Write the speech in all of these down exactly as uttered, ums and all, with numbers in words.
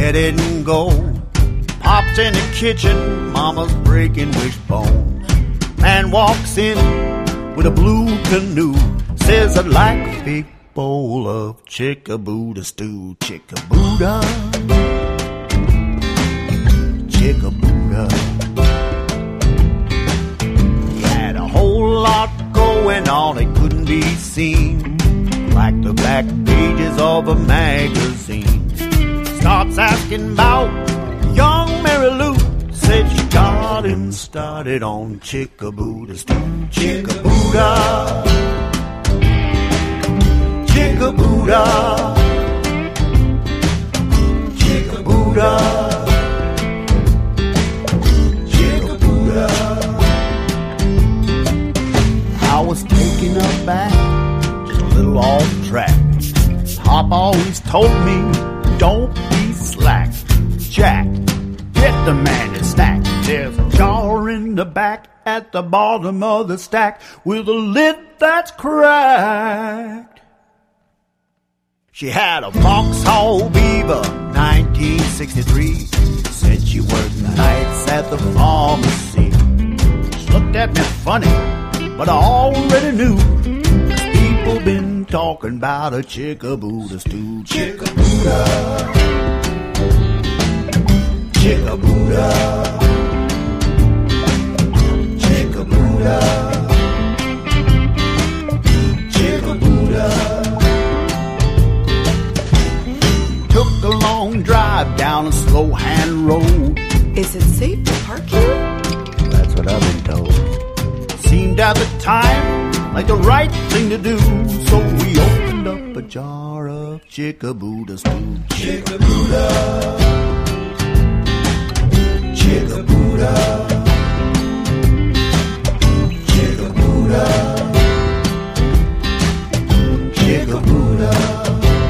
let it go. Pops in the kitchen, mama's breaking wishbones. Man walks in with a blue canoe, says I'd like a big bowl of Chick-a-Buddha stew. Chick-a-Buddha, Chick-a-Buddha. He had a whole lot going on, it couldn't be seen, like the back pages of a magazine. Starts asking about young Mary Lou, said she got him started on Chick-a-Buddha stew. Chick-a-Buddha, Chick-a-Buddha, Chick-a-Buddha, Chick-a-Buddha. I was taken aback, just a little off track. Pop always told me, don't be slack. Jack, get the man a snack. There's a jar in the back at the bottom of the stack with a lid that's cracked. She had a Vauxhall Beaver, nineteen sixty-three. Said she worked nights at the pharmacy. She looked at me funny, but I already knew. People been talking about a Chick-a-Buddha stew. Chick-a-Buddha, Chick-a-Buddha, Chick-a-Buddha, Chick-a-Buddha. Took a long drive down a slow-hand road. Is it safe to park here? That's what I've been told. Seemed at the time like the right thing to do, so we opened up a jar of Chick-a-Buddha stew. Chick-a-Buddha, Chick-a-Buddha, Chick-a-Buddha, Chick-a-Buddha.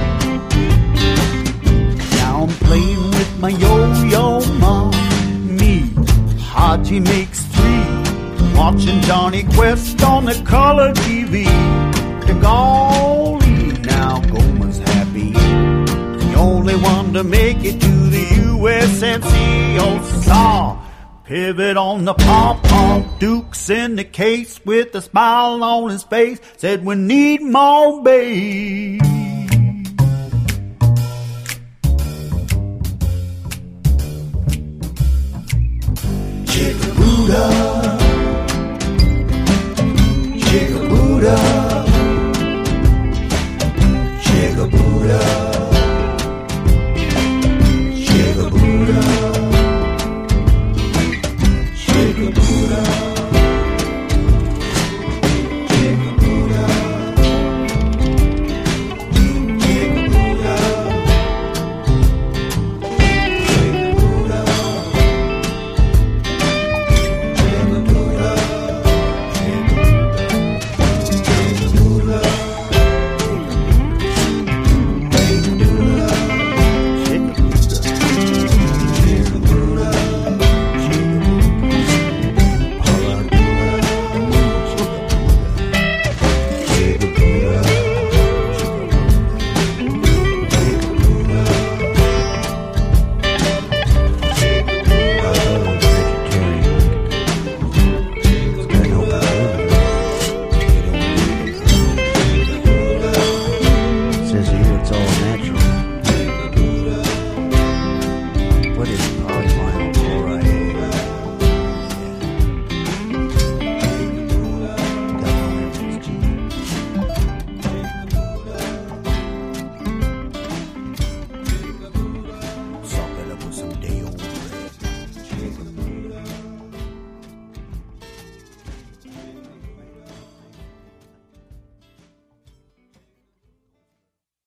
Now I'm playing with my yo-yo mommy. Haji makes three, watching Johnny Quest on the color T V. The golly, now Goma's happy, the only one to make it to the U S M C. Oh, saw pivot on the pom-pom, Duke's in the case with a smile on his face, said we need more bass. Chick-a-Buddha, Chick-a-Buddha, Chick-a-Buddha, Chick-a-Buddha, Chick-a-Buddha, Chick-a-Buddha, Chick-a-Buddha, Says here it's all natural.